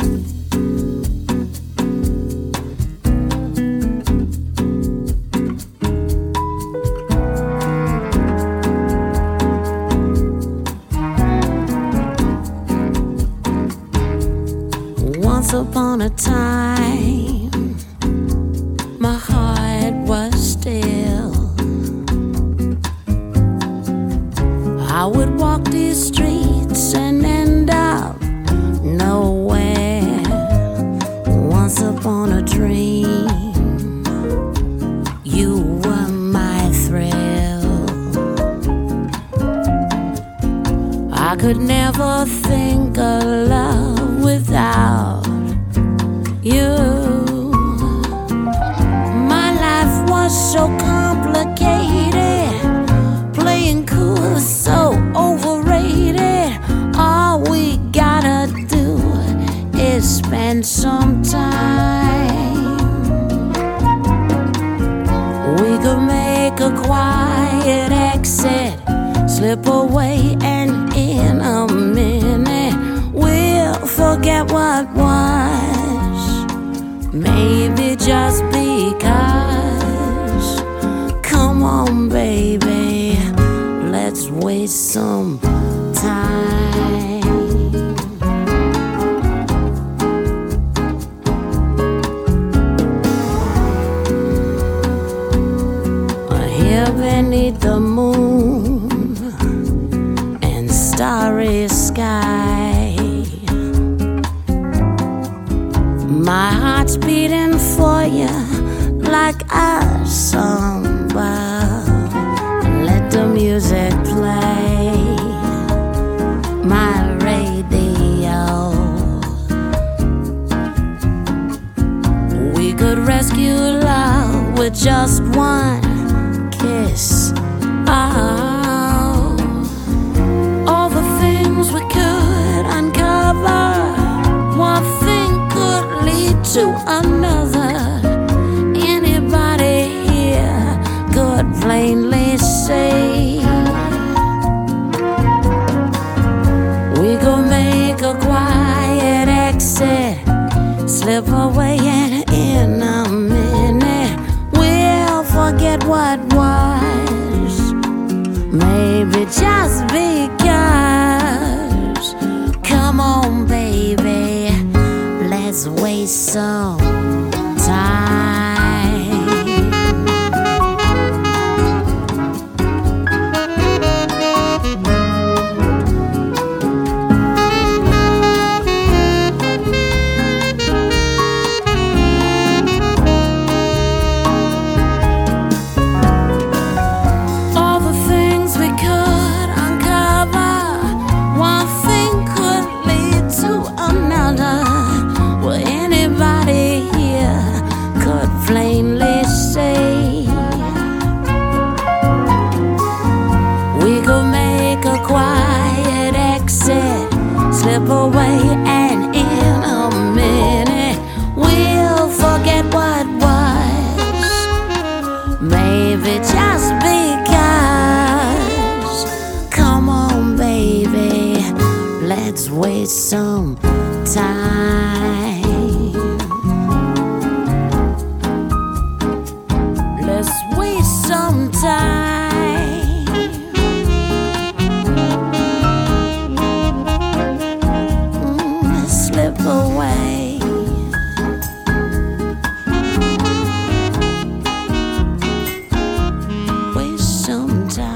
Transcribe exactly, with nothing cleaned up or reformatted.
Once upon a time, my heart was still. I would walk these streets and end up nowhere. Once upon a dream, you were my thrill. I could never think of love without you. My life was so complicated, playing cool is so overrated. All we gotta do is spend some time. We could make a quiet exit, slip away, and in a minute we'll forget what was. Maybe just because. Come on, baby, let's waste some time. Here beneath the moon and starry sky, my heart's beating for you like a samba. Let the music play, my radio. We could rescue love with just one kiss. Oh, all the things we could uncover, one thing could lead to another. Anybody here could plainly say we could make a quiet exit, slip away, and in a minute we'll forget what was. Maybe just because. Come on, baby, let's waste some time. Plainly say we could make a quiet exit, slip away, and in a minute we'll forget what was. Maybe just because. Come on, baby, let's waste some time. Let's waste some time. Mm, slip away. Waste some time.